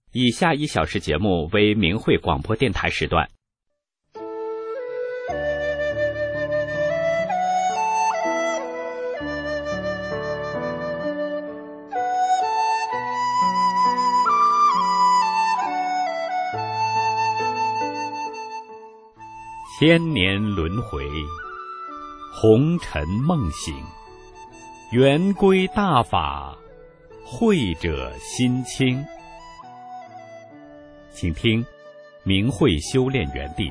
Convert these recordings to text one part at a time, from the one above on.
以下1小时节目为明慧广播电台时段。千年轮回，红尘梦醒，圆规大法，慧者心清。请听明慧修炼园地。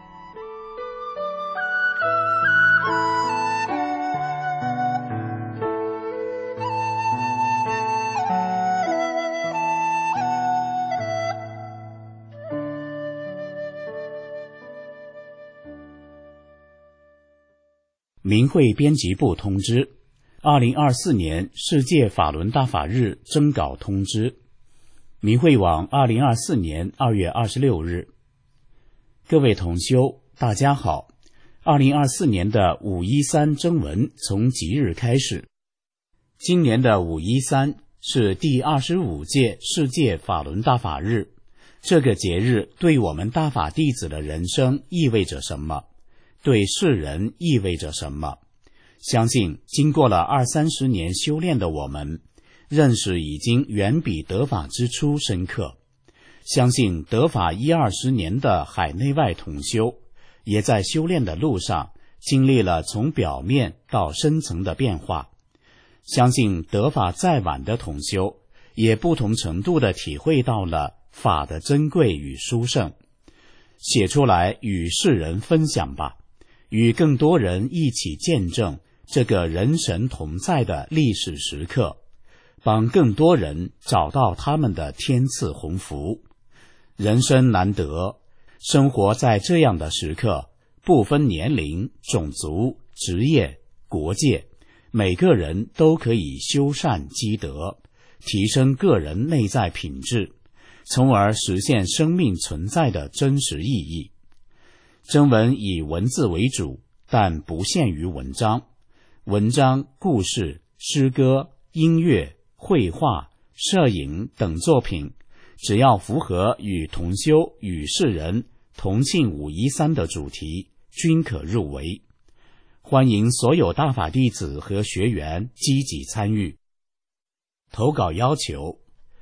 明慧编辑部通知，2024年世界法轮大法日征稿通知。明慧网2024年2月26日。各位同修，大家好。2024年的513征文从即日开始。今年的513是第25届世界法轮大法日。这个节日对我们大法弟子的人生意味着什么？对世人意味着什么？相信经过了20-30年修炼的我们，认识已经远比得法之初深刻。相信得法10-20年的海内外同修，也在修炼的路上经历了从表面到深层的变化。相信得法再晚的同修，也不同程度地体会到了法的珍贵与殊胜。写出来与世人分享吧，与更多人一起见证这个人神同在的历史时刻，帮更多人找到他们的天赐鸿福。人生难得，生活在这样的时刻，不分年龄、种族、职业、国界，每个人都可以修善积德，提升个人内在品质，从而实现生命存在的真实意义。征文以文字为主，但不限于文章。文章、故事、诗歌、音乐、绘画、摄影等作品，只要符合与同修与世人同庆513的主题，均可入围。欢迎所有大法弟子和学员积极参与。投稿要求：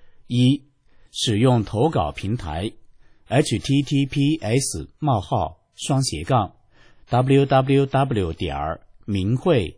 1. 使用投稿平台 https://www. 明慧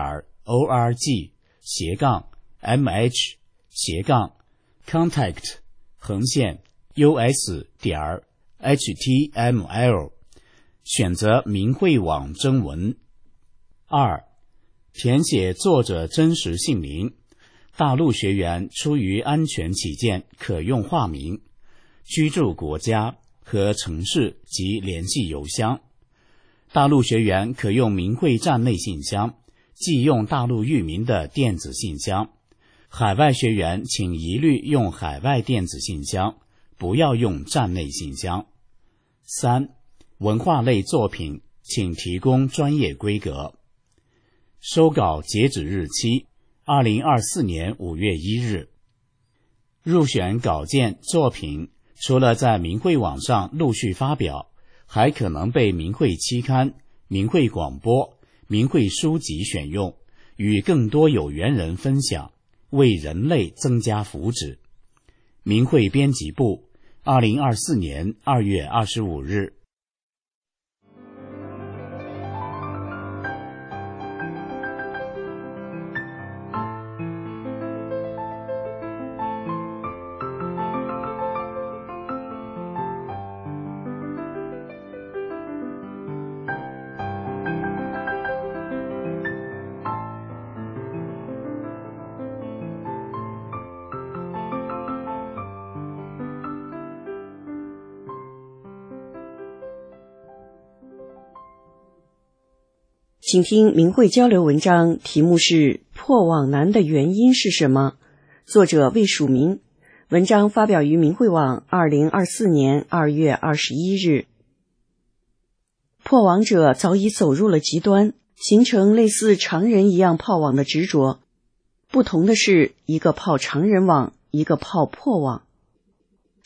.org/contact-us.html 选择明慧网征文。 2. 填写作者真实姓名，大陆学员出于安全起见可用化名，居住国家和城市及联系邮箱。大陆学员可用明慧站内信箱，即用大陆域名的电子信箱。海外学员请一律用海外电子信箱，不要用站内信箱。 3. 文化类作品请提供专业规格。收稿截止日期2024年5月1日。入选稿件作品除了在明慧网上陆续发表，还可能被明慧期刊、明慧广播、明慧书籍选用，与更多有缘人分享，为人类增加福祉。明慧编辑部2024年2月25日。 请听明慧交流文章，题目是破网难的原因是什么？作者未署名。文章发表于明慧网2024年2月21日。破网者早已走入了极端，形成类似常人一样泡网的执着。不同的是，一个泡常人网，一个泡破网。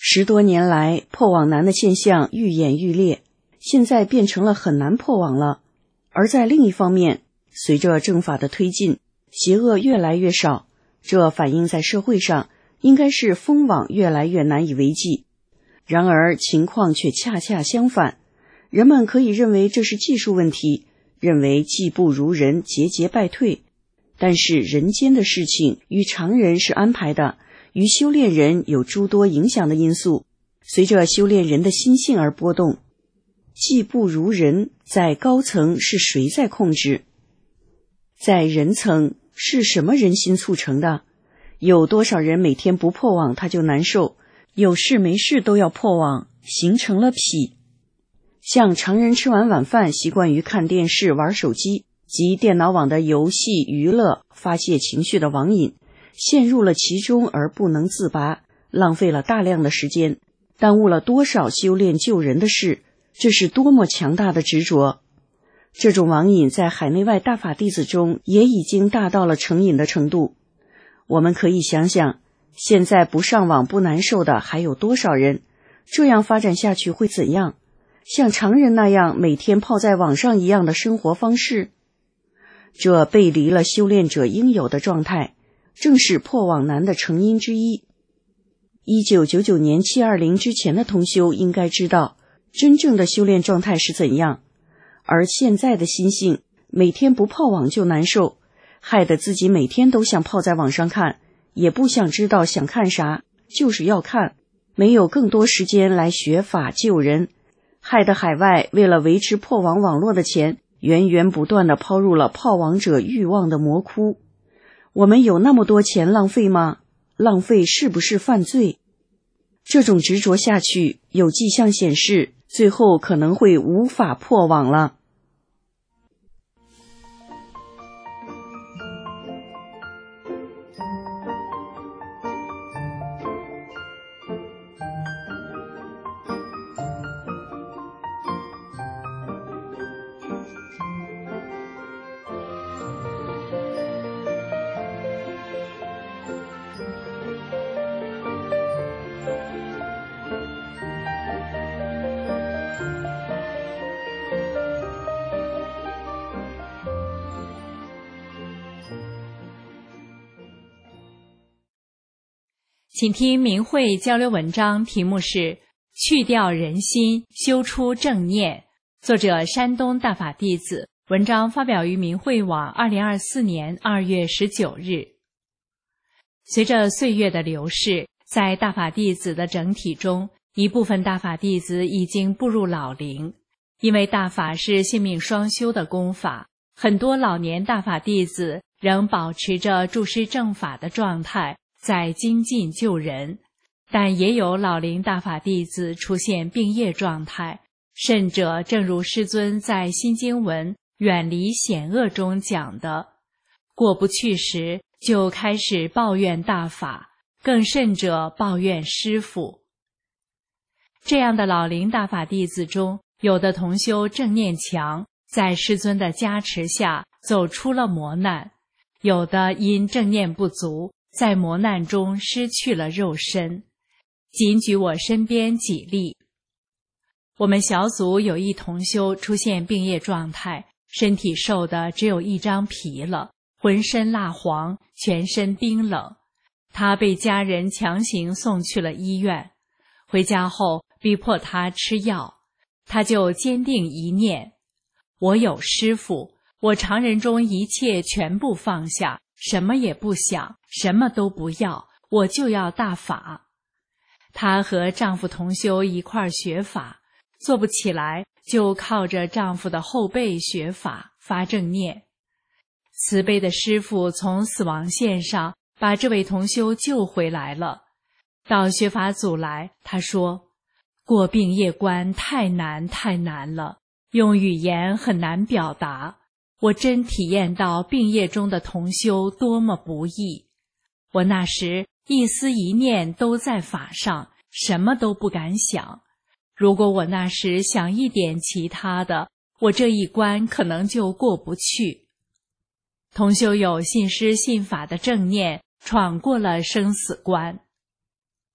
10多年来，破网难的现象愈演愈烈，现在变成了很难破网了。而在另一方面，随着政法的推进，邪恶越来越少，这反映在社会上，应该是封网越来越难以为继。然而情况却恰恰相反，人们可以认为这是技术问题，认为技不如人，节节败退。但是人间的事情与常人是安排的，与修炼人有诸多影响的因素，随着修炼人的心性而波动。技不如人，在高层是谁在控制？在人层是什么人心促成的？有多少人每天不破网他就难受，有事没事都要破网，形成了癖。像常人吃完晚饭习惯于看电视、玩手机及电脑网的游戏娱乐，发泄情绪的网瘾，陷入了其中而不能自拔，浪费了大量的时间，耽误了多少修炼救人的事，这是多么强大的执着。这种网瘾在海内外大法弟子中也已经大到了成瘾的程度。我们可以想想，现在不上网不难受的还有多少人？这样发展下去会怎样？像常人那样每天泡在网上一样的生活方式，这背离了修炼者应有的状态，正是破网难的成因之一。1999年720之前的同修应该知道真正的修炼状态是怎样，而现在的心性每天不泡网就难受，害得自己每天都想泡在网上看，也不想知道想看啥，就是要看，没有更多时间来学法救人，害得海外为了维持破网网络的钱，源源不断地抛入了泡网者欲望的魔窟。我们有那么多钱浪费吗？浪费是不是犯罪？这种执着下去，有迹象显示，最后可能会无法破网了。 请听明慧交流文章，题目是去掉人心，修出正念，作者山东大法弟子，文章发表于明慧网2024年2月19日。随着岁月的流逝，在大法弟子的整体中，一部分大法弟子已经步入老龄。因为大法是性命双修的功法，很多老年大法弟子仍保持着注师正法的状态，在精进救人，但也有老龄大法弟子出现病业状态，甚者正如师尊在心经文远离险恶中讲的，过不去时就开始抱怨大法，更甚者抱怨师父。这样的老龄大法弟子中，有的同修正念强，在师尊的加持下走出了磨难，有的因正念不足，在磨难中失去了肉身。仅举我身边几例。我们小组有一同修出现病业状态，身体瘦的只有一张皮了，浑身蜡黄，全身冰冷。他被家人强行送去了医院，回家后逼迫他吃药，他就坚定一念：我有师父，我常人中一切全部放下，什么也不想，什么都不要，我就要大法。她和丈夫同修一块儿学法，做不起来就靠着丈夫的后背学法发正念。慈悲的师父从死亡线上把这位同修救回来了。到学法组来，他说：过病业关太难太难了，用语言很难表达。我真体验到病业中的同修多么不易。我那时一思一念都在法上，什么都不敢想。如果我那时想一点其他的，我这一关可能就过不去。同修有信师信法的正念，闯过了生死关。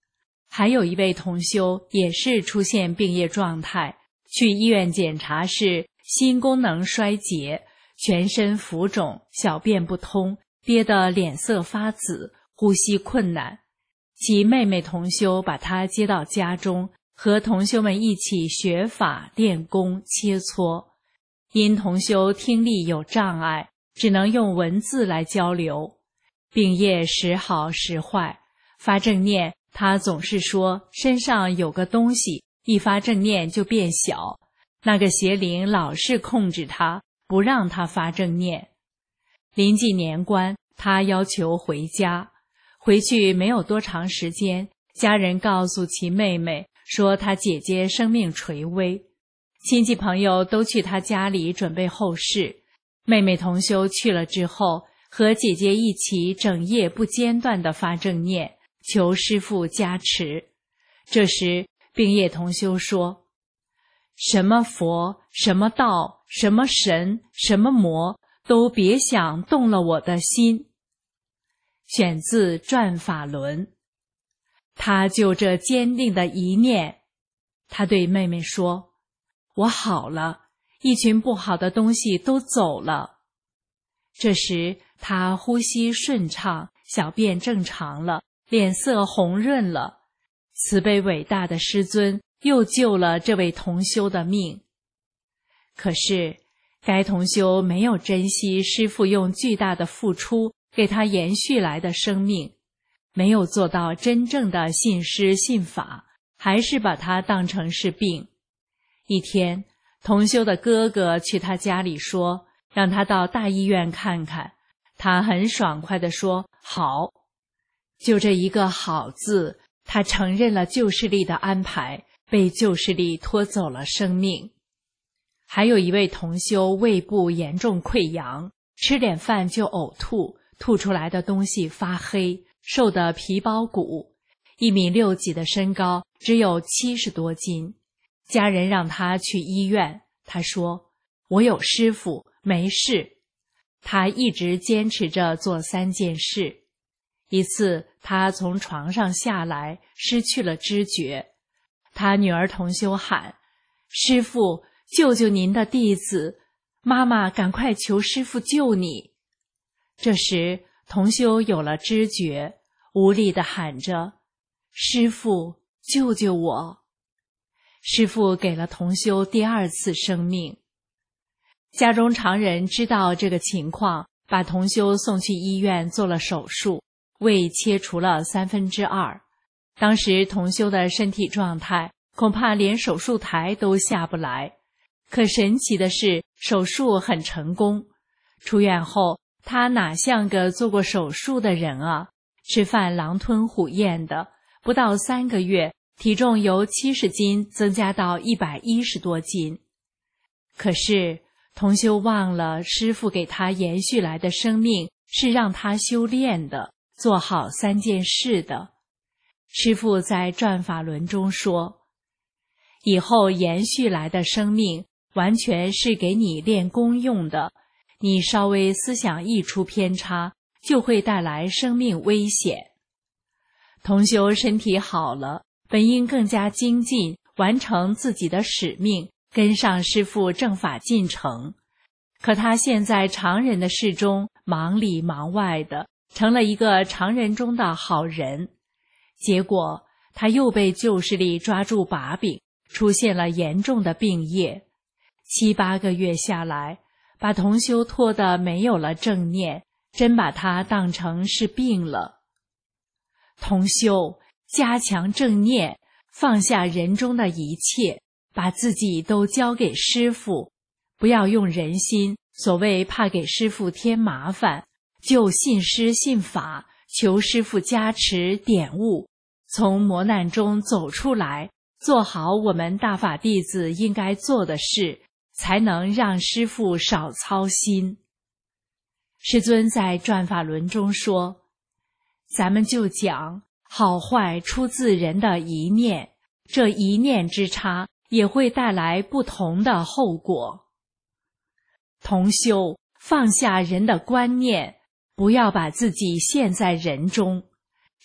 还有一位同修也是出现病业状态，去医院检查是心功能衰竭，全身浮肿，小便不通，憋得脸色发紫，呼吸困难。其妹妹同修把他接到家中，和同修们一起学法、练功、切磋。因同修听力有障碍，只能用文字来交流。病业时好时坏，发正念他总是说身上有个东西，一发正念就变小，那个邪灵老是控制他，不让他发正念。临近年关，他要求回家，回去没有多长时间，家人告诉其妹妹说他姐姐生命垂危，亲戚朋友都去他家里准备后事。妹妹同修去了之后，和姐姐一起整夜不间断地发正念，求师父加持。这时病业同修说，什么佛，什么道，什么神，什么魔，都别想动了我的心。选自《转法轮》。他就这坚定的一念，他对妹妹说，我好了，一群不好的东西都走了。这时他呼吸顺畅，小便正常了，脸色红润了。慈悲伟大的师尊又救了这位同修的命。可是该同修没有珍惜师父用巨大的付出给他延续来的生命，没有做到真正的信师信法，还是把他当成是病。一天，同修的哥哥去他家里说，让他到大医院看看。他很爽快地说好。就这一个好字，他承认了旧势力的安排，被旧势力拖走了生命。还有一位同修胃部严重溃疡，吃点饭就呕吐，吐出来的东西发黑，瘦得皮包骨，1米6几的身高，只有70多斤。家人让他去医院，他说我有师父，没事。他一直坚持着做3件事。一次他从床上下来，失去了知觉，他女儿同修喊，师父，救救您的弟子，妈妈赶快求师父救你。这时同修有了知觉，无力地喊着，师父，救救我。师父给了同修第2次生命。家中常人知道这个情况，把同修送去医院做了手术，胃切除了2/3。当时同修的身体状态恐怕连手术台都下不来。可神奇的是，手术很成功。出院后，他哪像个做过手术的人啊，吃饭狼吞虎咽的，不到3个月，体重由70斤增加到110多斤。可是同修忘了师父给他延续来的生命是让他修炼的，做好3件事的。师父在转法轮中说，以后延续来的生命完全是给你练功用的，你稍微思想一出偏差，就会带来生命危险。同修身体好了，本应更加精进，完成自己的使命，跟上师父正法进程。可他现在常人的事中忙里忙外的，成了一个常人中的好人。结果他又被旧势力抓住把柄，出现了严重的病业。7、8个月下来，把同修拖得没有了正念，真把他当成是病了。同修，加强正念，放下人中的一切，把自己都交给师父，不要用人心，所谓怕给师父添麻烦，就信师信法，求师父加持点悟，从磨难中走出来，做好我们大法弟子应该做的事，才能让师父少操心。师尊在转法轮中说，咱们就讲好坏出自人的一念，这一念之差也会带来不同的后果。同修，放下人的观念，不要把自己陷在人中。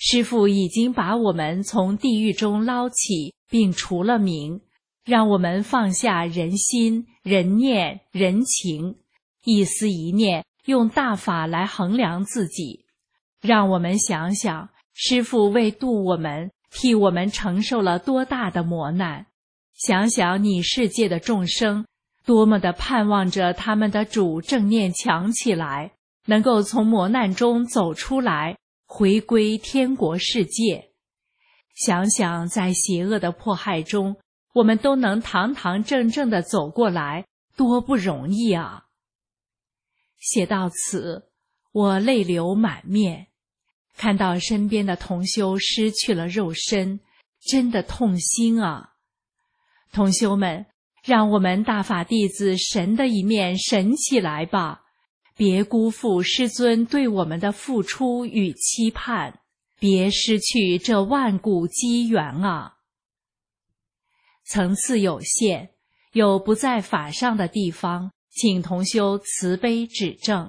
师父已经把我们从地狱中捞起，并除了名，让我们放下人心、人念、人情，一思一念用大法来衡量自己。让我们想想，师父为度我们，替我们承受了多大的磨难。想想你世界的众生，多么的盼望着他们的主正念强起来，能够从磨难中走出来，回归天国世界。想想在邪恶的迫害中，我们都能堂堂正正地走过来，多不容易啊！写到此，我泪流满面，看到身边的同修失去了肉身，真的痛心啊！同修们，让我们大法弟子神的一面神起来吧，别辜负师尊对我们的付出与期盼，别失去这万古机缘啊！层次有限，有不在法上的地方，请同修慈悲指正。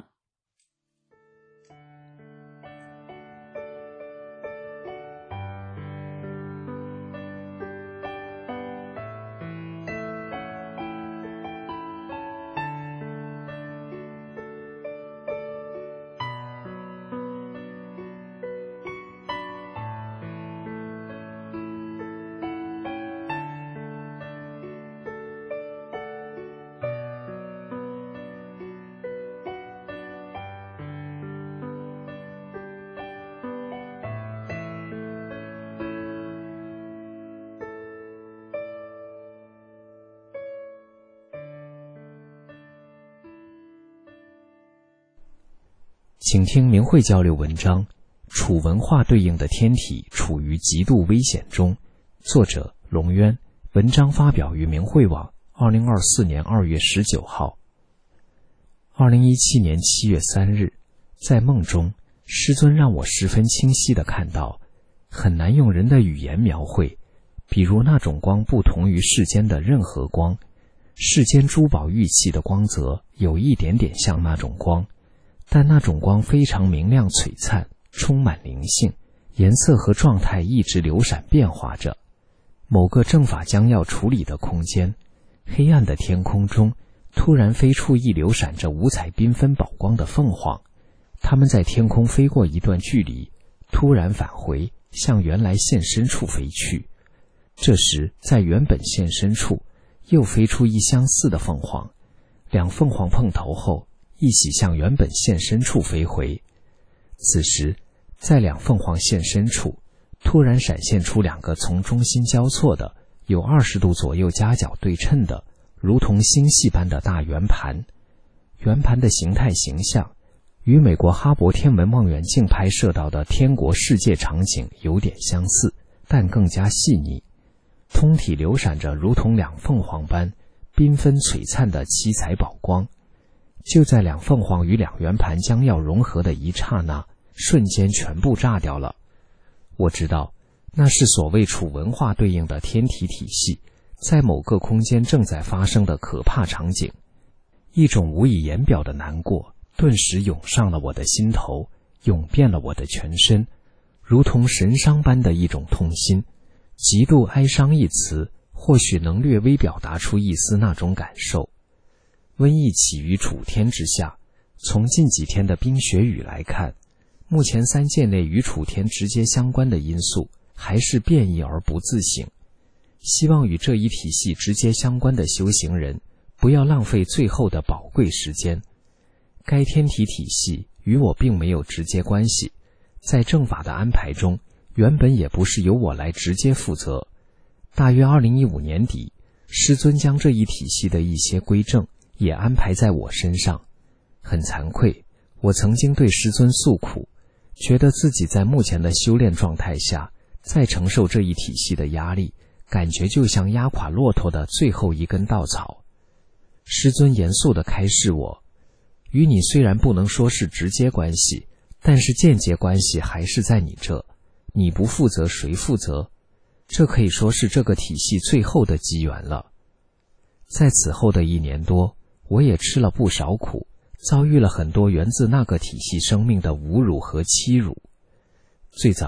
请听明慧交流文章，楚文化对应的天体处于极度危险中，作者龙渊，文章发表于明慧网2024年2月19号。2017年7月3日，在梦中，师尊让我十分清晰地看到，很难用人的语言描绘，比如那种光不同于世间的任何光，世间珠宝玉器的光泽有一点点像那种光，但那种光非常明亮璀璨，充满灵性，颜色和状态一直流闪变化着。某个正法将要处理的空间，黑暗的天空中突然飞出一流闪着五彩缤纷宝光的凤凰，它们在天空飞过一段距离，突然返回，向原来现身处飞去。这时在原本现身处又飞出一相似的凤凰，两凤凰碰头后一起向原本现身处飞回。此时在两凤凰现身处突然闪现出两个从中心交错的有20度左右夹角对称的如同星系般的大圆盘，圆盘的形态形象与美国哈勃天文望远镜拍摄到的天国世界场景有点相似，但更加细腻，通体流闪着如同两凤凰般缤纷璀璨的七彩宝光。就在两凤凰与两圆盘将要融合的一刹那，瞬间全部炸掉了。我知道那是所谓楚文化对应的天体体系在某个空间正在发生的可怕场景。一种无以言表的难过顿时涌上了我的心头，涌遍了我的全身，如同神伤般的一种痛心。极度哀伤一词或许能略微表达出一丝那种感受。瘟疫起于楚天之下，从近几天的冰雪雨来看，目前3界内与楚天直接相关的因素还是变异而不自省。希望与这一体系直接相关的修行人不要浪费最后的宝贵时间。该天体体系与我并没有直接关系，在正法的安排中原本也不是由我来直接负责。大约2015年底，师尊将这一体系的一些规正也安排在我身上。很惭愧，我曾经对师尊诉苦，觉得自己在目前的修炼状态下再承受这一体系的压力，感觉就像压垮骆驼的最后一根稻草。师尊严肃地开示我，与你虽然不能说是直接关系，但是间接关系还是在你这，你不负责谁负责？这可以说是这个体系最后的机缘了。在此后的1年多，我也吃了不少苦，遭遇了很多源自那个体系生命的侮辱和欺辱。最早，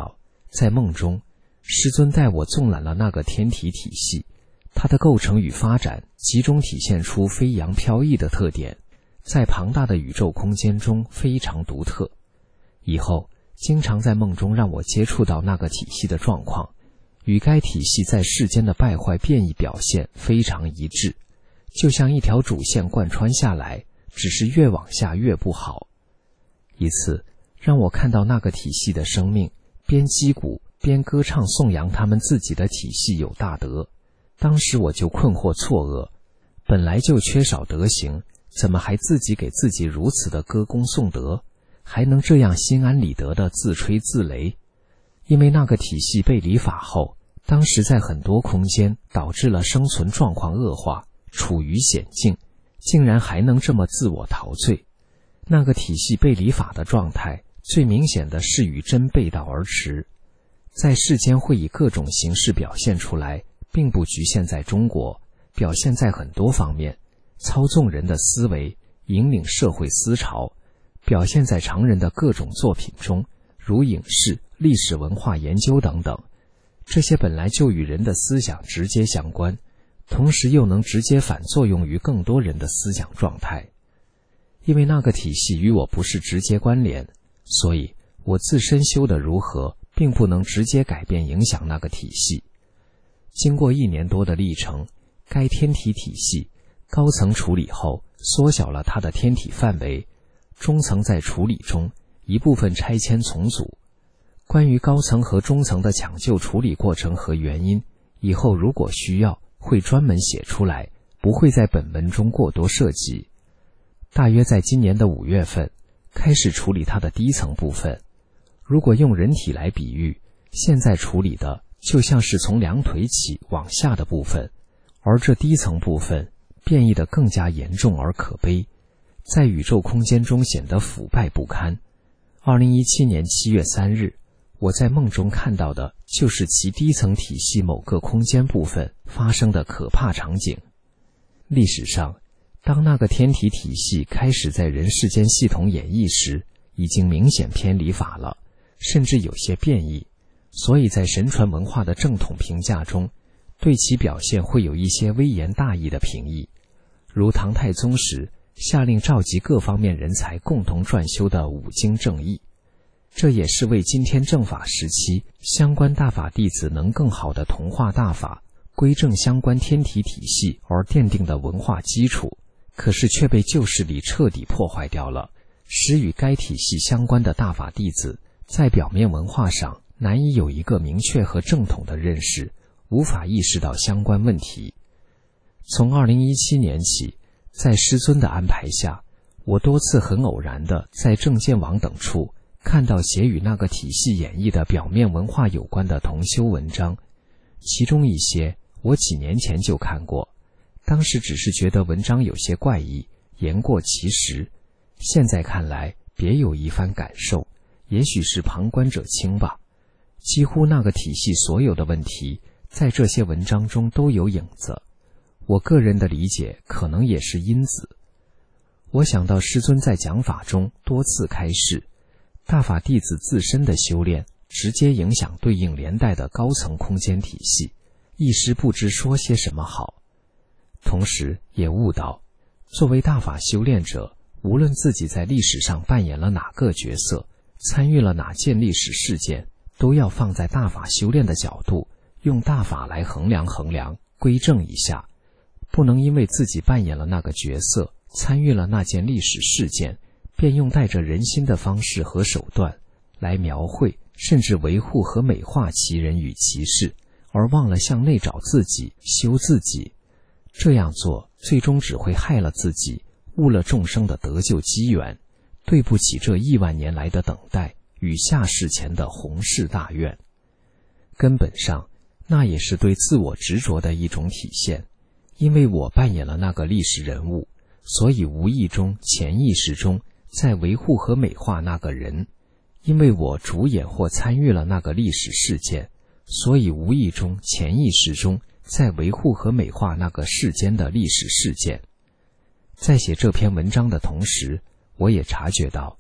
在梦中，师尊带我纵览了那个天体体系，它的构成与发展集中体现出飞扬飘逸的特点，在庞大的宇宙空间中非常独特。以后经常在梦中让我接触到那个体系的状况，与该体系在世间的败坏变异表现非常一致，就像一条主线贯穿下来，只是越往下越不好。一次让我看到那个体系的生命边击鼓边歌唱颂扬他们自己的体系有大德，当时我就困惑错愕，本来就缺少德行，怎么还自己给自己如此的歌功颂德，还能这样心安理得地自吹自擂？因为那个体系被理法后，当时在很多空间导致了生存状况恶化，处于险境，竟然还能这么自我陶醉。那个体系被理法的状态，最明显的是与真背道而驰，在世间会以各种形式表现出来，并不局限在中国，表现在很多方面，操纵人的思维，引领社会思潮，表现在常人的各种作品中，如影视、历史文化研究等等。这些本来就与人的思想直接相关，同时又能直接反作用于更多人的思想状态。因为那个体系与我不是直接关联，所以我自身修得如何，并不能直接改变影响那个体系。经过1年多的历程，该天体体系高层处理后缩小了它的天体范围，中层在处理中一部分拆迁重组。关于高层和中层的抢救处理过程和原因，以后如果需要会专门写出来，不会在本文中过多涉及。大约在今年的5月份开始处理它的低层部分。如果用人体来比喻，现在处理的就像是从2腿起往下的部分，而这低层部分变异得更加严重而可悲，在宇宙空间中显得腐败不堪。2017年7月3日，我在梦中看到的就是其低层体系某个空间部分发生的可怕场景。历史上，当那个天体体系开始在人世间系统演绎时，已经明显偏离法了，甚至有些变异，所以在神传文化的正统评价中，对其表现会有一些微言大义的评议，如唐太宗时下令召集各方面人才共同撰修的5经正义。这也是为今天正法时期相关大法弟子能更好地同化大法，归正相关天体体系而奠定的文化基础，可是却被旧势力彻底破坏掉了，使与该体系相关的大法弟子在表面文化上难以有一个明确和正统的认识，无法意识到相关问题。从2017年起，在师尊的安排下，我多次很偶然地在正见网等处看到写与那个体系演绎的表面文化有关的同修文章，其中一些我几年前就看过，当时只是觉得文章有些怪异，言过其实，现在看来别有一番感受，也许是旁观者清吧。几乎那个体系所有的问题在这些文章中都有影子，我个人的理解可能也是因子。我想到师尊在讲法中多次开示，大法弟子自身的修炼直接影响对应连带的高层空间体系，一时不知说些什么好。同时也悟到，作为大法修炼者，无论自己在历史上扮演了哪个角色，参与了哪件历史事件，都要放在大法修炼的角度，用大法来衡量，归正一下，不能因为自己扮演了那个角色，参与了那件历史事件，便用带着人心的方式和手段来描绘甚至维护和美化其人与其事，而忘了向内找自己，修自己。这样做最终只会害了自己，误了众生的得救机缘，对不起这亿万年来的等待与下世前的宏誓大愿。根本上，那也是对自我执着的一种体现。因为我扮演了那个历史人物，所以无意中、潜意识中在维护和美化那个人。因为我主演或参与了那个历史事件，所以无意中、潜意识中在维护和美化那个世间的历史事件。在写这篇文章的同时，我也察觉到，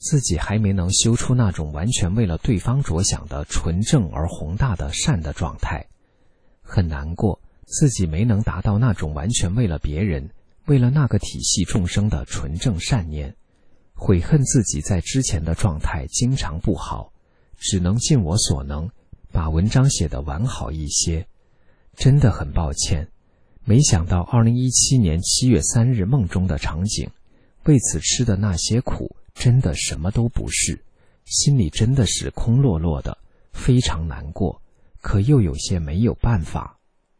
自己还没能修出那种完全为了对方着想的纯正而宏大的善的状态，很难过自己没能达到那种完全为了别人，为了那个体系众生的纯正善念，悔恨自己在之前的状态经常不好，只能尽我所能把文章写得完好一些。真的很抱歉，没想到2017年7月3日梦中的场景，为此吃的那些苦真的什么都不是，心里真的是空落落的，非常难过，可又有些没有办法。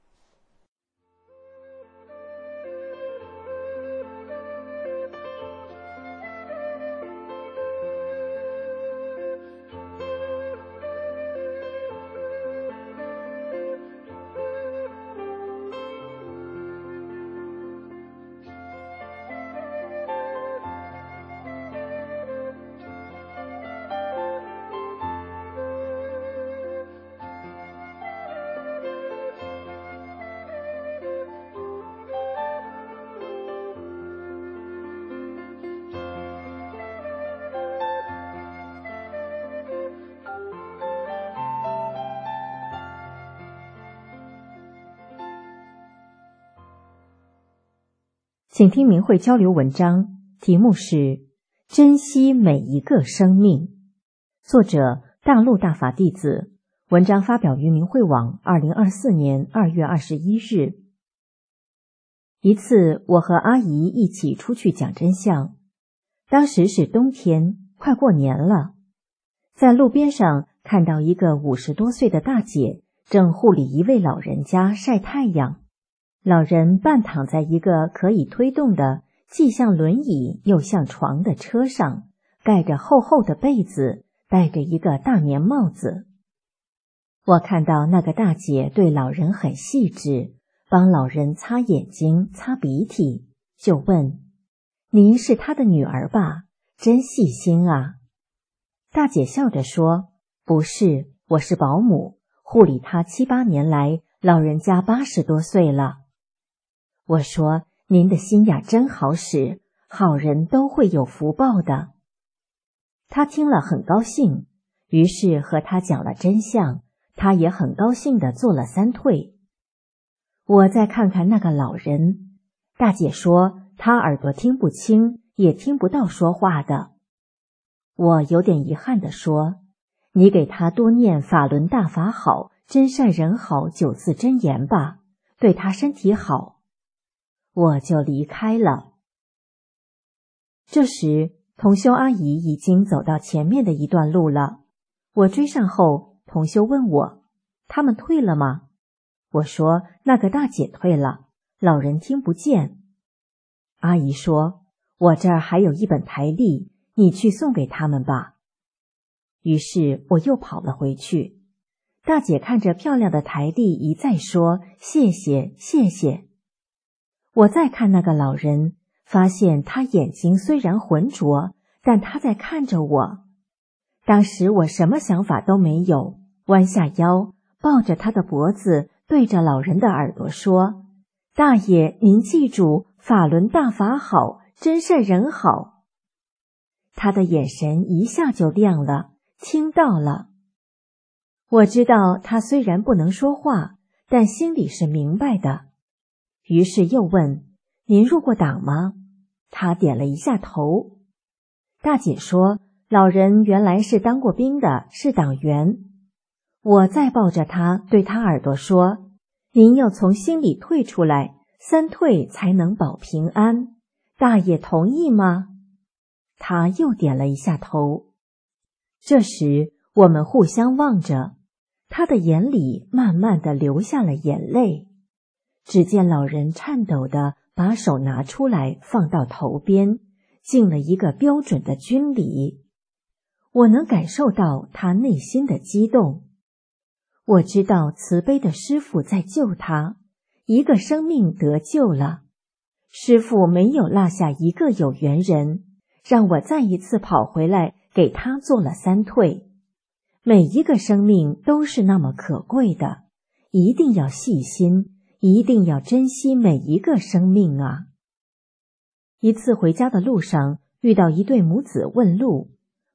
请听明慧交流文章，题目是珍惜每一个生命，作者大陆大法弟子，文章发表于明慧网2024年2月21日。一次我和阿姨一起出去讲真相，当时是冬天，快过年了，在路边上看到一个50多岁的大姐正护理一位老人家晒太阳。老人半躺在一个可以推动的既像轮椅又像床的车上，盖着厚厚的被子，戴着一个大棉帽子。我看到那个大姐对老人很细致，帮老人擦眼睛擦鼻涕，就问：您是他的女儿吧？真细心啊。大姐笑着说：不是，我是保姆，护理他7、8年来，老人家80多岁了。我说：您的心呀真好使，好人都会有福报的。他听了很高兴，于是和他讲了真相，他也很高兴地做了3退。我再看看那个老人，大姐说他耳朵听不清，也听不到说话的。我有点遗憾地说：你给他多念法轮大法好，真善人好9字真言吧，对他身体好。我就离开了。这时同修阿姨已经走到前面的一段路了，我追上后，同修问我：他们退了吗？我说：那个大姐退了，老人听不见。阿姨说：我这儿还有一本台历，你去送给他们吧。于是我又跑了回去。大姐看着漂亮的台历，一再说：谢谢谢谢。我再看那个老人，发现他眼睛虽然浑浊，但他在看着我。当时我什么想法都没有，弯下腰，抱着他的脖子，对着老人的耳朵说：大爷，您记住，法轮大法好，真善人好。他的眼神一下就亮了，听到了。我知道他虽然不能说话，但心里是明白的。于是又问：您入过党吗？他点了一下头。大姐说：老人原来是当过兵的，是党员。我再抱着他，对他耳朵说：您要从心里退出来，3退才能保平安。大爷同意吗？他又点了一下头。这时我们互相望着，他的眼里慢慢地流下了眼泪。只见老人颤抖地把手拿出来放到头边，敬了一个标准的军礼。我能感受到他内心的激动。我知道慈悲的师父在救他，一个生命得救了。师父没有落下一个有缘人，让我再一次跑回来给他做了3退。每一个生命都是那么可贵的，一定要细心，一定要珍惜每一个生命啊！一次回家的路上，遇到一对母子问路，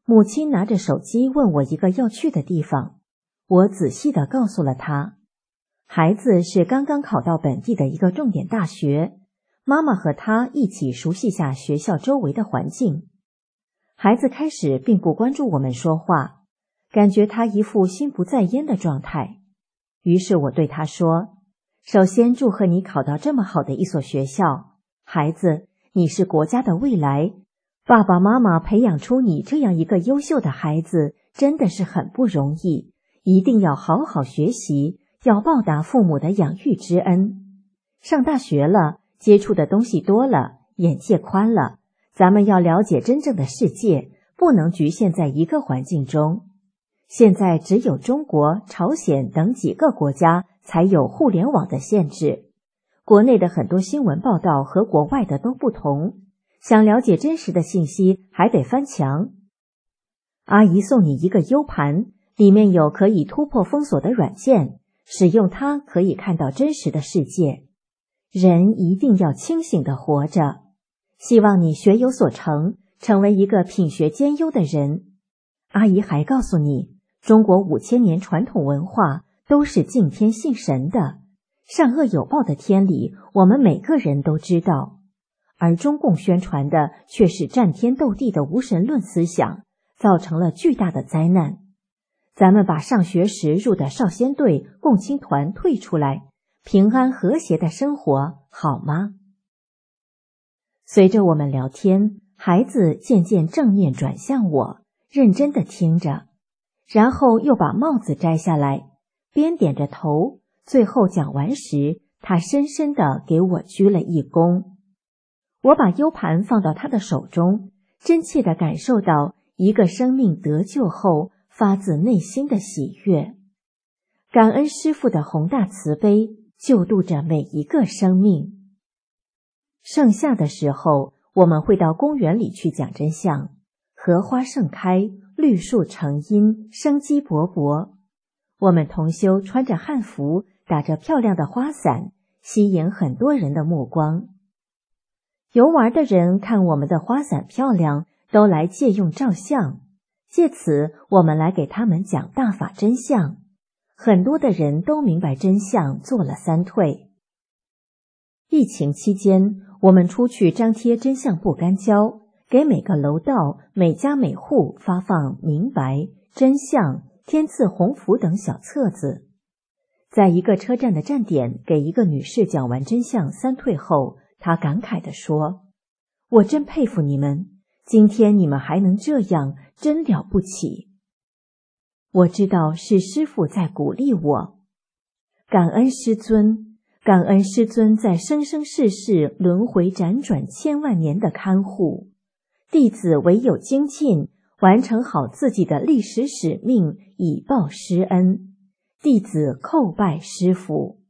母亲拿着手机问我一个要去的地方，我仔细地告诉了她。孩子是刚刚考到本地的一个重点大学，妈妈和他一起熟悉下学校周围的环境。孩子开始并不关注我们说话，感觉他一副心不在焉的状态。于是我对他说，首先祝贺你考到这么好的一所学校，孩子，你是国家的未来，爸爸妈妈培养出你这样一个优秀的孩子，真的是很不容易，一定要好好学习，要报答父母的养育之恩。上大学了，接触的东西多了，眼界宽了，咱们要了解真正的世界，不能局限在一个环境中。现在只有中国、朝鲜等几个国家才有互联网的限制，国内的很多新闻报道和国外的都不同，想了解真实的信息还得翻墙。阿姨送你一个 U 盘，里面有可以突破封锁的软件，使用它可以看到真实的世界。人一定要清醒地活着，希望你学有所成，成为一个品学兼优的人。阿姨还告诉你，中国5000年传统文化都是敬天信神的，善恶有报的天理我们每个人都知道，而中共宣传的却是战天斗地的无神论思想，造成了巨大的灾难。咱们把上学时入的少先队、共青团退出来，平安和谐的生活好吗？随着我们聊天，孩子渐渐正面转向我，认真地听着，然后又把帽子摘下来，边点着头，最后讲完时，他深深地给我鞠了一躬。我把 U 盘放到他的手中，真切地感受到一个生命得救后发自内心的喜悦。感恩师父的宏大慈悲，救度着每一个生命。盛夏的时候，我们会到公园里去讲真相，荷花盛开，绿树成荫，生机勃勃。我们同修穿着汉服，打着漂亮的花伞，吸引很多人的目光。游玩的人看我们的花伞漂亮，都来借用照相，借此我们来给他们讲大法真相。很多的人都明白真相，做了3退。疫情期间，我们出去张贴真相不干胶，给每个楼道、每家每户发放明白、真相、天赐鸿福等小册子。在一个车站的站点，给一个女士讲完真相3退后，她感慨地说，我真佩服你们，今天你们还能这样，真了不起。我知道是师父在鼓励我，感恩师尊，感恩师尊在生生世世轮回辗转千万年的看护，弟子唯有精进，完成好自己的历史使命，以报师恩。弟子叩拜师父。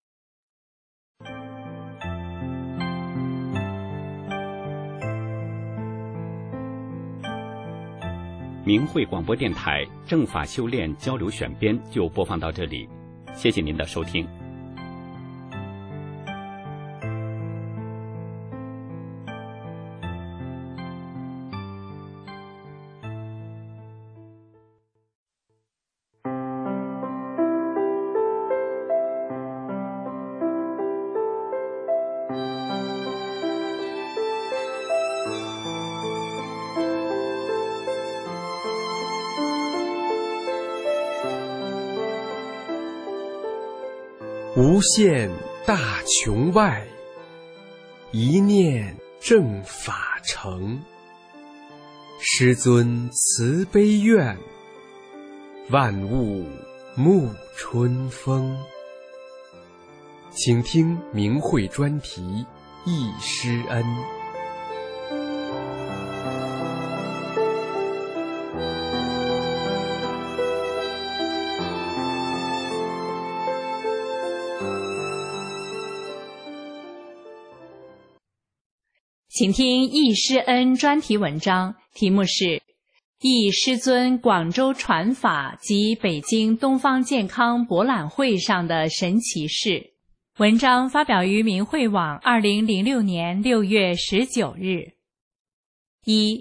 明慧广播电台正法修炼交流选编就播放到这里，谢谢您的收听。 无限大穹外，一念正法成。师尊慈悲愿，万物沐春风。请听明慧专题忆师恩。 请听忆师恩专题文章，题目是忆师尊广州传法及北京东方健康博览会上的神奇事。文章发表于明慧网2006年6月19日。1.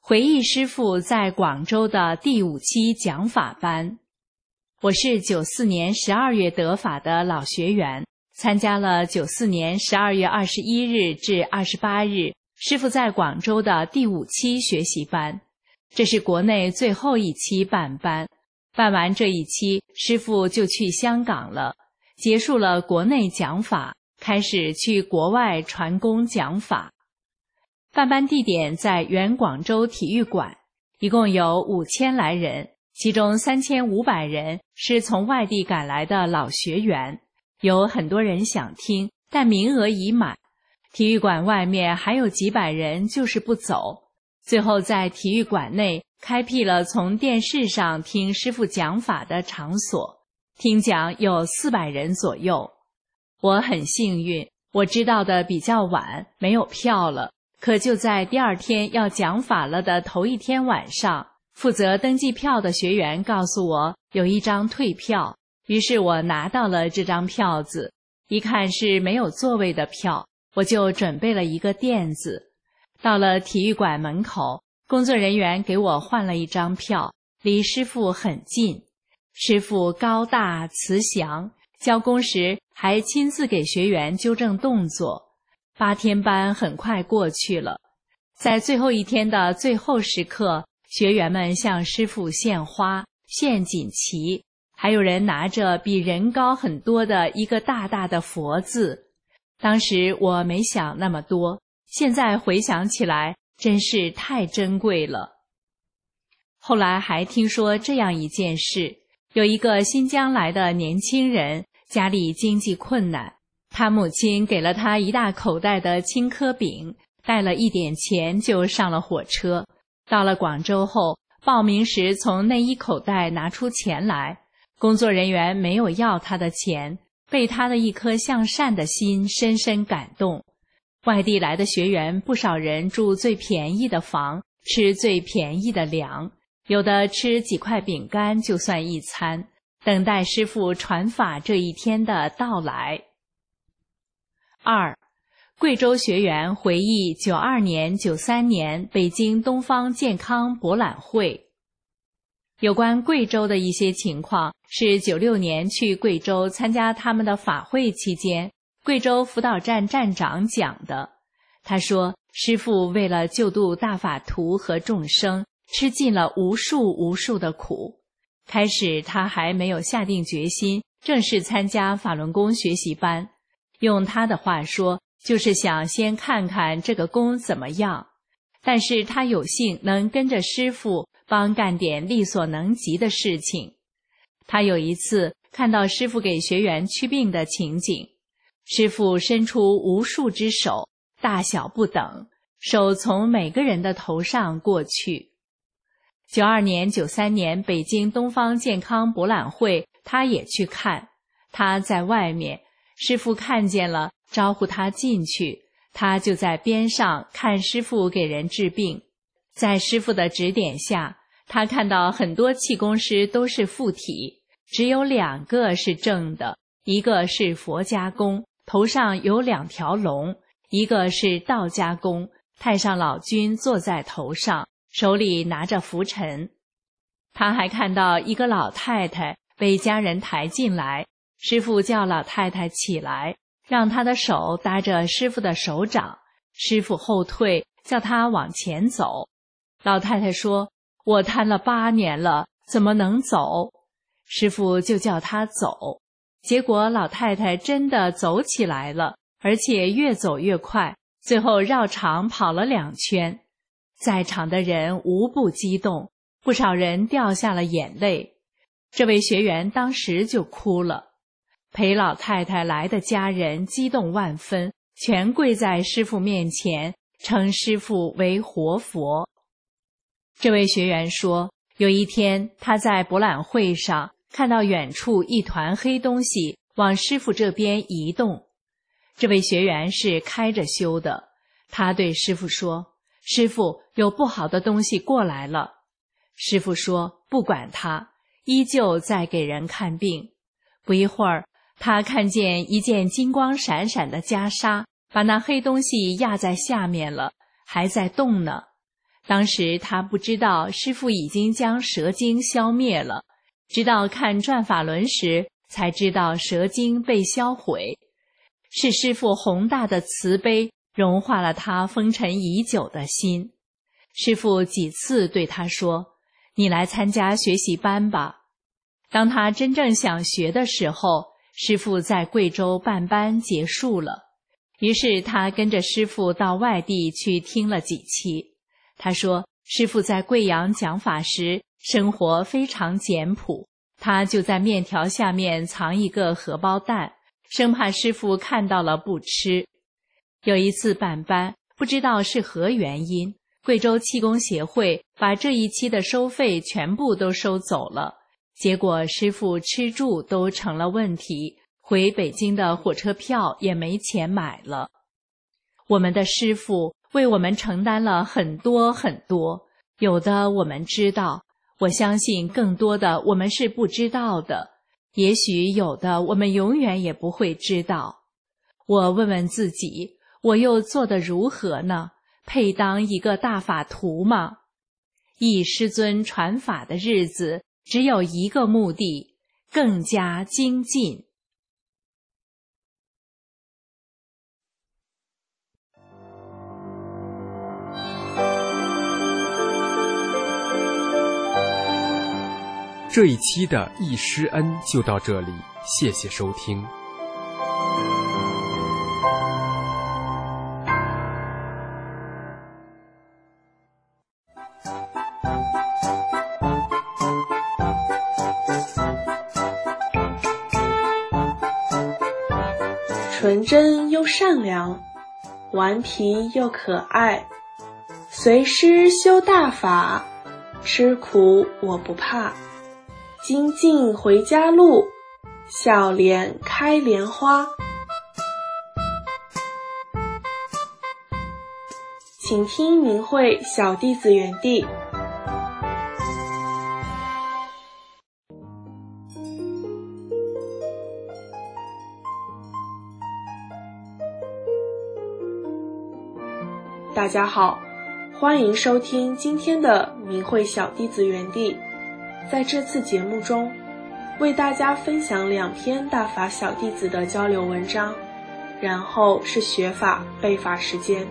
回忆师父在广州的第5期讲法班。我是94年12月得法的老学员，参加了94年12月21日至28日师父在广州的第5期学习班，这是国内最后一期办班。办完这一期，师父就去香港了，结束了国内讲法，开始去国外传功讲法。办班地点在原广州体育馆，一共有5000来人，其中3500人是从外地赶来的老学员，有很多人想听，但名额已满。体育馆外面还有几百人就是不走，最后在体育馆内开辟了从电视上听师父讲法的场所，听讲有400人左右。我很幸运，我知道的比较晚，没有票了，可就在第2天要讲法了的头一天晚上，负责登记票的学员告诉我有一张退票，于是我拿到了这张票子，一看是没有座位的票，我就准备了一个垫子。到了体育馆门口，工作人员给我换了一张票，离师父很近。师父高大慈祥，教功时还亲自给学员纠正动作。8天班很快过去了，在最后一天的最后时刻，学员们向师父献花、献锦旗，还有人拿着比人高很多的一个大大的佛字。当时我没想那么多，现在回想起来真是太珍贵了。后来还听说这样一件事，有一个新疆来的年轻人，家里经济困难，他母亲给了他一大口袋的青稞饼，带了一点钱就上了火车。到了广州后，报名时从内衣口袋拿出钱来，工作人员没有要他的钱，被他的一颗向善的心深深感动。外地来的学员不少人住最便宜的房，吃最便宜的粮，有的吃几块饼干就算一餐，等待师父传法这一天的到来。2. 贵州学员回忆92年、93年北京东方健康博览会。有关贵州的一些情况是96年去贵州参加他们的法会期间，贵州辅导站站长讲的。他说，师父为了救度大法徒和众生，吃尽了无数的苦。开始他还没有下定决心正式参加法轮功学习班，用他的话说，就是想先看看这个功怎么样。但是他有幸能跟着师父帮干点力所能及的事情。他有一次看到师父给学员祛病的情景，师父伸出无数只手，大小不等，手从每个人的头上过去。92年、93年北京东方健康博览会，他也去看。他在外面，师父看见了，招呼他进去，他就在边上看师父给人治病。在师父的指点下，他看到很多气功师都是附体，只有2个是正的，一个是佛家功，头上有2条龙，一个是道家功，太上老君坐在头上，手里拿着拂尘。他还看到一个老太太被家人抬进来，师父叫老太太起来，让她的手搭着师父的手掌，师父后退，叫她往前走。老太太说，我瘫了8年了，怎么能走？师父就叫她走。结果老太太真的走起来了，而且越走越快，最后绕场跑了2圈。在场的人无不激动，不少人掉下了眼泪。这位学员当时就哭了。陪老太太来的家人激动万分，全跪在师父面前，称师父为活佛。这位学员说，有一天他在博览会上看到远处一团黑东西往师父这边移动。这位学员是开着修的，他对师父说，师父，有不好的东西过来了。师父说，不管他，依旧在给人看病。不一会儿，他看见一件金光闪闪的袈裟，把那黑东西压在下面了，还在动呢。 当时他不知道师父已经将蛇精消灭了，直到看转法轮时才知道蛇精被销毁。是师父宏大的慈悲融化了他封尘已久的心。师父几次对他说：“你来参加学习班吧。”当他真正想学的时候，师父在贵州办班结束了，于是他跟着师父到外地去听了几期。他说，师父在贵阳讲法时，生活非常简朴，他就在面条下面藏一个荷包蛋，生怕师父看到了不吃。有一次办班，不知道是何原因，贵州气功协会把这一期的收费全部都收走了，结果师父吃住都成了问题，回北京的火车票也没钱买了。我们的师父为我们承担了很多很多，有的我们知道，我相信更多的我们是不知道的，也许有的我们永远也不会知道。我问问自己，我又做得如何呢？配当一个大法徒吗？忆师尊传法的日子，只有一个目的，更加精进。 这一期的忆师恩就到这里，谢谢收听。 纯真又善良，顽皮又可爱，随师修大法，吃苦我不怕。精进回家路，笑脸开莲花。请听明慧小弟子园地。大家好，欢迎收听今天的明慧小弟子园地。在这次节目中，为大家分享2篇大法小弟子的交流文章，然后是学法背法时间。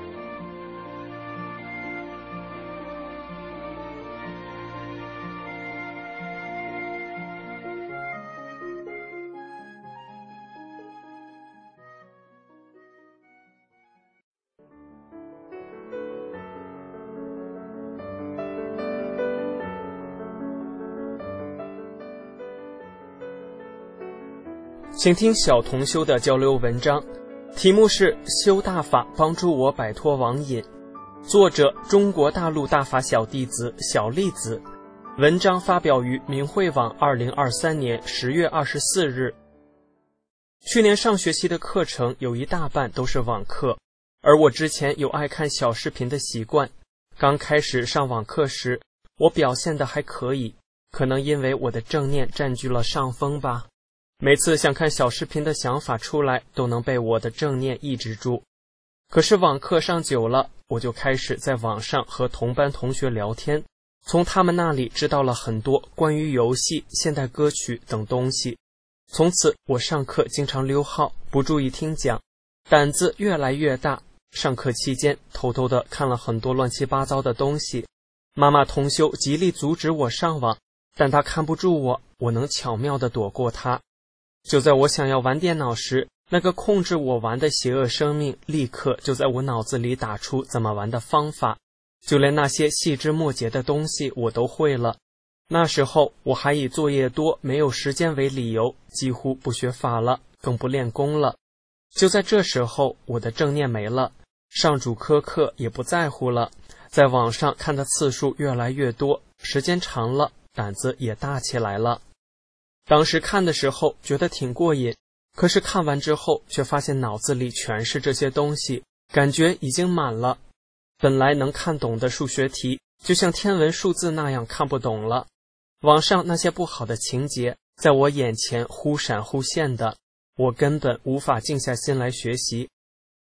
请听小同修的交流文章，题目是修大法帮助我摆脱网瘾，作者中国大陆大法小弟子小栗子，文章发表于明慧网2023年10月24日。去年上学期的课程有一大半都是网课，而我之前有爱看小视频的习惯，刚开始上网课时，我表现得还可以，可能因为我的正念占据了上风吧。每次想看小视频的想法出来，都能被我的正念抑制住。可是网课上久了，我就开始在网上和同班同学聊天，从他们那里知道了很多关于游戏、现代歌曲等东西。从此我上课经常溜号，不注意听讲，胆子越来越大。上课期间偷偷地看了很多乱七八糟的东西。妈妈同修极力阻止我上网，但她看不住我，我能巧妙地躲过她。就在我想要玩电脑时，那个控制我玩的邪恶生命立刻就在我脑子里打出怎么玩的方法，就连那些细枝末节的东西我都会了。那时候我还以作业多没有时间为理由，几乎不学法了，更不练功了。就在这时候，我的正念没了，上主科课也不在乎了，在网上看的次数越来越多，时间长了，胆子也大起来了。当时看的时候觉得挺过瘾，可是看完之后却发现脑子里全是这些东西，感觉已经满了。本来能看懂的数学题，就像天文数字那样看不懂了。网上那些不好的情节，在我眼前忽闪忽现的，我根本无法静下心来学习。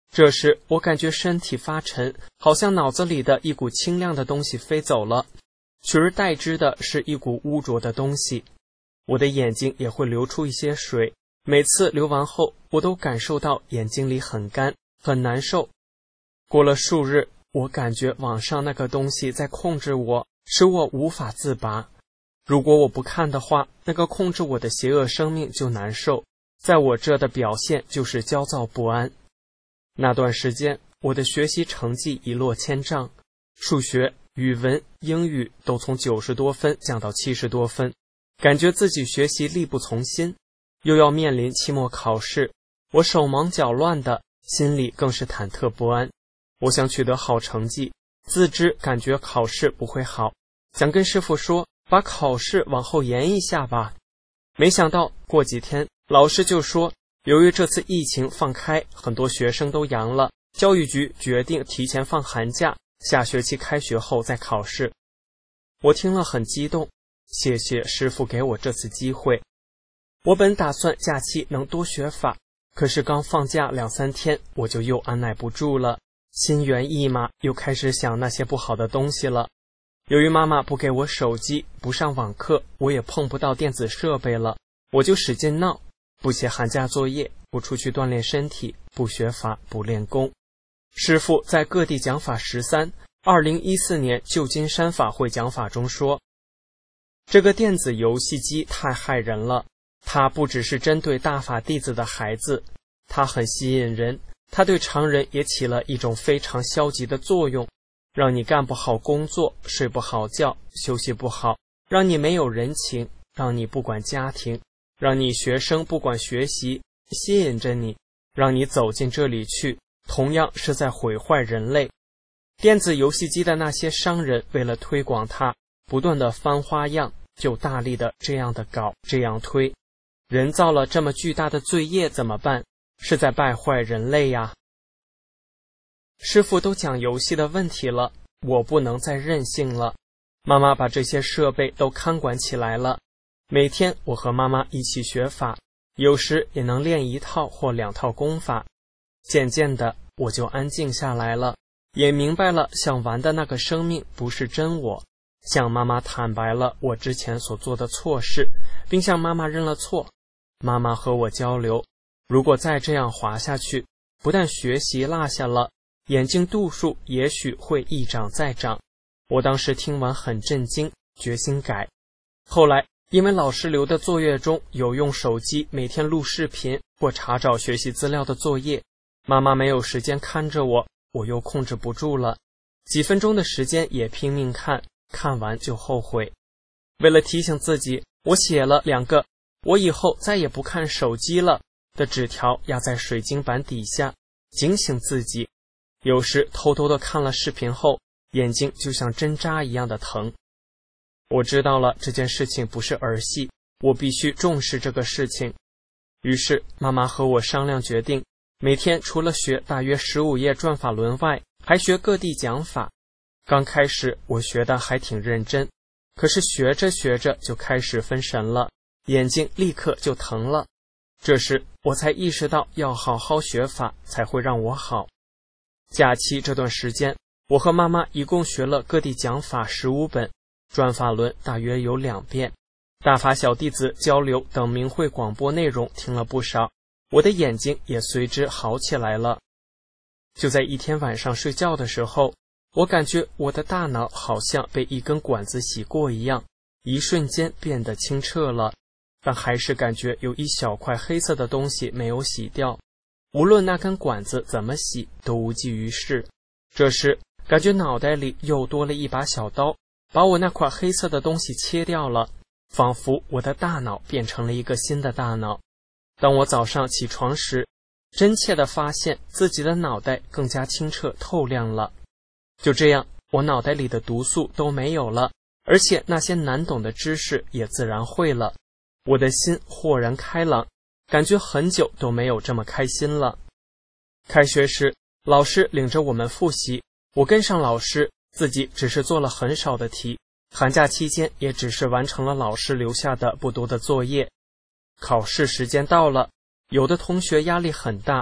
这时我感觉身体发沉，好像脑子里的一股清亮的东西飞走了，取而代之的是一股污浊的东西。我的眼睛也会流出一些水，每次流完后，我都感受到眼睛里很干，很难受。过了数日，我感觉网上那个东西在控制我，使我无法自拔。如果我不看的话，那个控制我的邪恶生命就难受，在我这的表现就是焦躁不安。那段时间，我的学习成绩一落千丈，数学、语文、英语都从90多分降到70多分，感觉自己学习力不从心，又要面临期末考试，我手忙脚乱的，心里更是忐忑不安。我想取得好成绩，自知感觉考试不会好，想跟师傅说把考试往后延一下吧。没想到过几天，老师就说由于这次疫情放开，很多学生都阳了，教育局决定提前放寒假，下学期开学后再考试。我听了很激动，谢谢师傅给我这次机会。我本打算假期能多学法，可是刚放假2-3天，我就又按耐不住了，心猿意马，又开始想那些不好的东西了。由于妈妈不给我手机，不上网课，我也碰不到电子设备了，我就使劲闹，不写寒假作业，不出去锻炼身体，不学法，不练功。师父在各地讲法13 2014年旧金山法会讲法中说，这个电子游戏机太害人了，它不只是针对大法弟子的孩子，它很吸引人，它对常人也起了一种非常消极的作用，让你干不好工作，睡不好觉，休息不好，让你没有人情，让你不管家庭，让你学生不管学习，吸引着你，让你走进这里去，同样是在毁坏人类。电子游戏机的那些商人为了推广它，不断的翻花样，就大力的这样的搞，这样推。人造了这么巨大的罪业怎么办？是在败坏人类呀。师父都讲游戏的问题了，我不能再任性了。妈妈把这些设备都看管起来了，每天我和妈妈一起学法，有时也能练1套或2套功法。渐渐的，我就安静下来了，也明白了想玩的那个生命不是真我，向妈妈坦白了我之前所做的错事，并向妈妈认了错。妈妈和我交流，如果再这样滑下去，不但学习落下了，眼睛度数也许会一长再长。我当时听完很震惊，决心改。后来因为老师留的作业中有用手机每天录视频或查找学习资料的作业，妈妈没有时间看着我，我又控制不住了，几分钟的时间也拼命看，看完就后悔。为了提醒自己，我写了2个我以后再也不看手机了的纸条，压在水晶板底下，警醒自己。有时偷偷的看了视频后，眼睛就像针扎一样的疼。我知道了这件事情不是儿戏，我必须重视这个事情。于是妈妈和我商量决定，每天除了学大约15页转法轮外，还学各地讲法。刚开始我学的还挺认真，可是学着学着就开始分神了，眼睛立刻就疼了。这时我才意识到要好好学法才会让我好。假期这段时间，我和妈妈一共学了各地讲法15本，转法轮大约有2遍，大法小弟子交流等明慧广播内容听了不少，我的眼睛也随之好起来了。就在一天晚上睡觉的时候，我感觉我的大脑好像被一根管子洗过一样，一瞬间变得清澈了，但还是感觉有一小块黑色的东西没有洗掉，无论那根管子怎么洗都无济于事。这时感觉脑袋里又多了一把小刀，把我那块黑色的东西切掉了，仿佛我的大脑变成了一个新的大脑。当我早上起床时，真切地发现自己的脑袋更加清澈透亮了。就这样，我脑袋里的毒素都没有了，而且那些难懂的知识也自然会了。我的心豁然开朗，感觉很久都没有这么开心了。开学时，老师领着我们复习，我跟上老师，自己只是做了很少的题，寒假期间也只是完成了老师留下的不多的作业。考试时间到了，有的同学压力很大，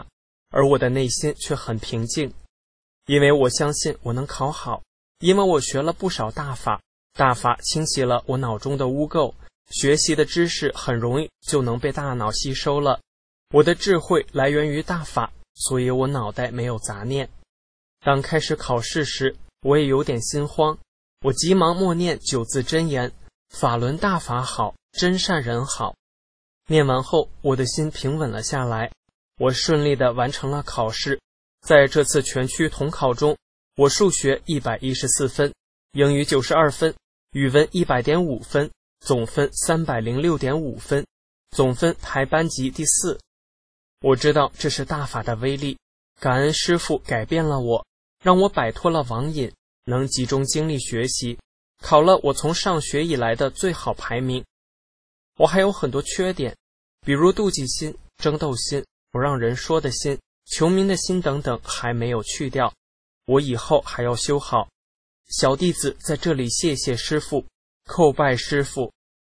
而我的内心却很平静，因为我相信我能考好，因为我学了不少大法，大法清洗了我脑中的污垢，学习的知识很容易就能被大脑吸收了。我的智慧来源于大法，所以我脑袋没有杂念。当开始考试时，我也有点心慌，我急忙默念9字真言：法轮大法好，真善人好。念完后，我的心平稳了下来，我顺利地完成了考试。在这次全区统考中，我数学114分，英语92分，语文100.5分，总分306.5分，总分排班级第4。我知道这是大法的威力，感恩师父改变了我，让我摆脱了网瘾，能集中精力学习，考了我从上学以来的最好排名。我还有很多缺点，比如妒忌心、争斗心、不让人说的心、求名的心等等还没有去掉，我以后还要修好。小弟子在这里谢谢师父，叩拜师父。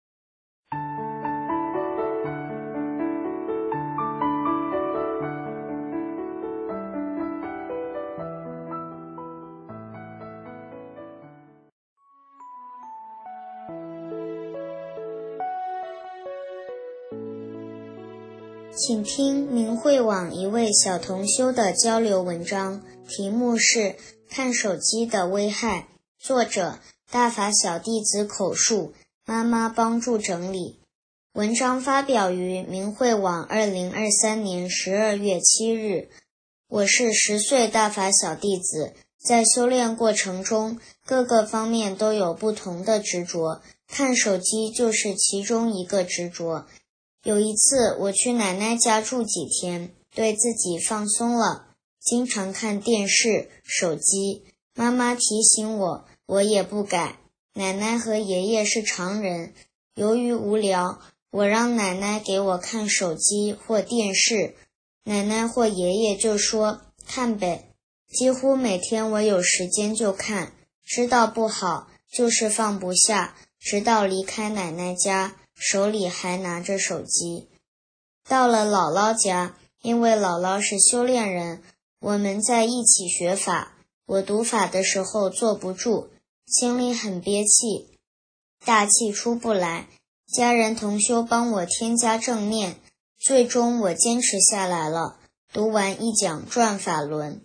请听明慧网一位小同修的交流文章，题目是看手机的危害，作者大法小弟子口述，妈妈帮助整理。文章发表于明慧网2023年12月7日。我是10岁大法小弟子，在修炼过程中，各个方面都有不同的执着，看手机就是其中一个执着。有一次我去奶奶家住几天，对自己放松了，经常看电视、手机。妈妈提醒我，我也不改。奶奶和爷爷是常人，由于无聊，我让奶奶给我看手机或电视，奶奶或爷爷就说看呗。几乎每天我有时间就看，知道不好，就是放不下，直到离开奶奶家，手里还拿着手机。到了姥姥家，因为姥姥是修炼人，我们在一起学法，我读法的时候坐不住，心里很憋气，大气出不来，家人同修帮我添加正念，最终我坚持下来了，读完一讲转法轮。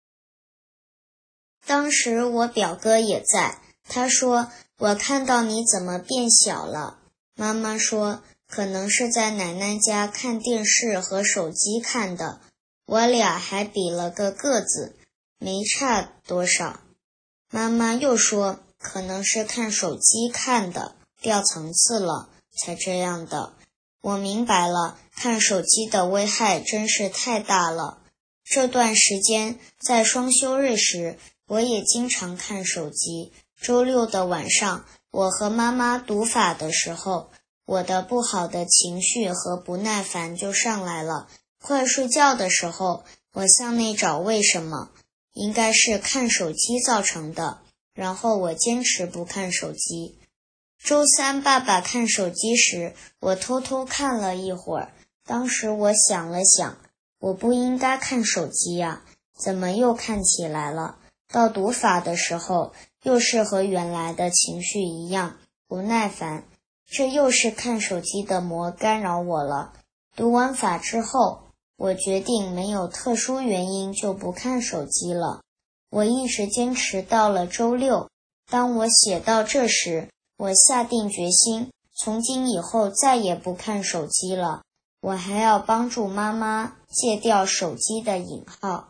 当时我表哥也在，他说我看到你怎么变小了。妈妈说可能是在奶奶家看电视和手机看的，我俩还比了个个子，没差多少。妈妈又说可能是看手机看的，掉层次了，才这样的。我明白了，看手机的危害真是太大了。这段时间在双休日时，我也经常看手机。周六的晚上，我和妈妈读法的时候，我的不好的情绪和不耐烦就上来了。快睡觉的时候，我向内找为什么，应该是看手机造成的，然后我坚持不看手机。周三爸爸看手机时，我偷偷看了一会儿，当时我想了想，我不应该看手机呀，怎么又看起来了？到读法的时候，又是和原来的情绪一样，不耐烦，这又是看手机的魔干扰我了。读完法之后，我决定没有特殊原因就不看手机了。我一直坚持到了周六。当我写到这时，我下定决心，从今以后再也不看手机了。我还要帮助妈妈戒掉手机的瘾号。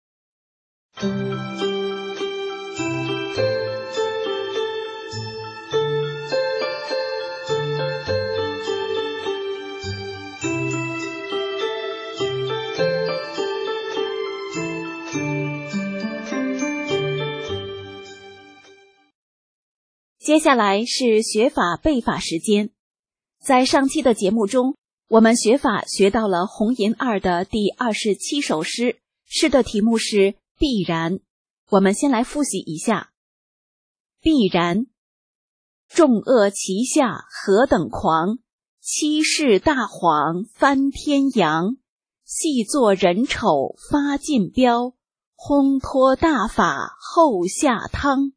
接下来是学法背法时间。在上期的节目中，我们学法学到了红银2的第27首诗，诗的题目是必然。我们先来复习一下。必然，众恶其下何等狂，欺世大谎翻天阳， 细作人丑发尽标，烘托大法后下汤。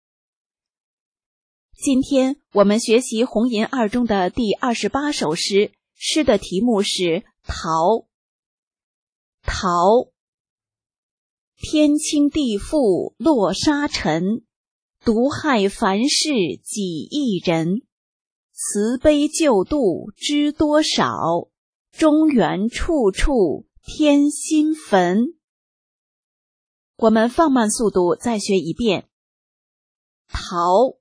今天我们学习红银二中的第28首诗，诗的题目是桃。桃，天倾地覆落沙尘，毒害凡世几亿人。慈悲救度知多少，中原处处添新坟。我们放慢速度再学一遍。桃，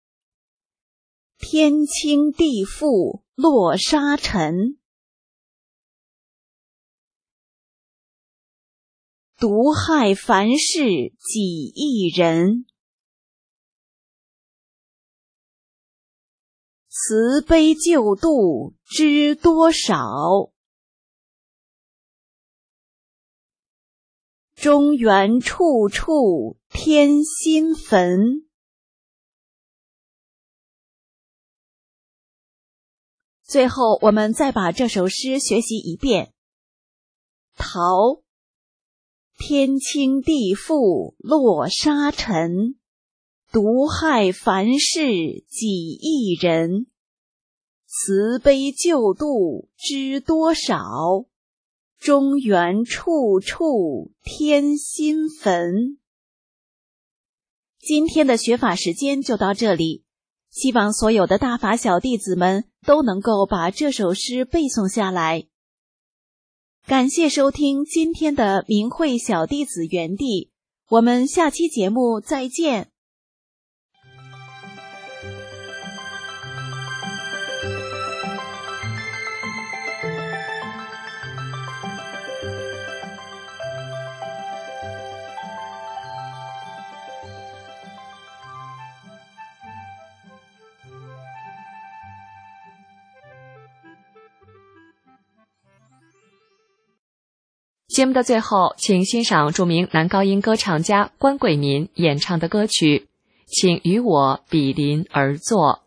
天倾地覆落沙尘，毒害凡世几亿人。慈悲救度知多少，中原处处添新坟。最后我们再把这首诗学习一遍。桃，天倾地覆落沙尘，毒害凡世几亿人。慈悲救度知多少，中原处处添新坟。今天的学法时间就到这里，希望所有的大法小弟子们都能够把这首诗背诵下来。感谢收听今天的明慧小弟子园地，我们下期节目再见。 节目的最后，请欣赏著名男高音歌唱家关贵民演唱的歌曲，请与我比邻而坐。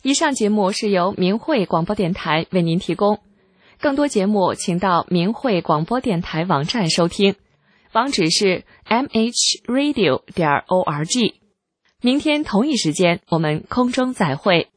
以上节目是由明慧广播电台为您提供，更多节目请到明慧广播电台网站收听，网址是 mhradio.org。明天同一时间我们空中再会。